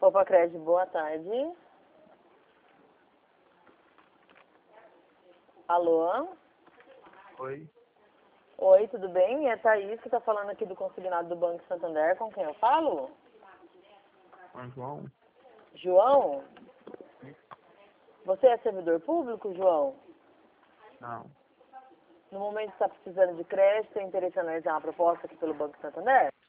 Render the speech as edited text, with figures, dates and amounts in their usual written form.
Copa Cred, boa tarde. Alô? Oi, Oi, tudo bem? É a Thaís que está falando aqui do consignado do Banco Santander. Com quem eu falo? João? João? Você é servidor público, João? Não. No momento está precisando de crédito, tem interesse em analisar uma proposta aqui pelo Banco Santander?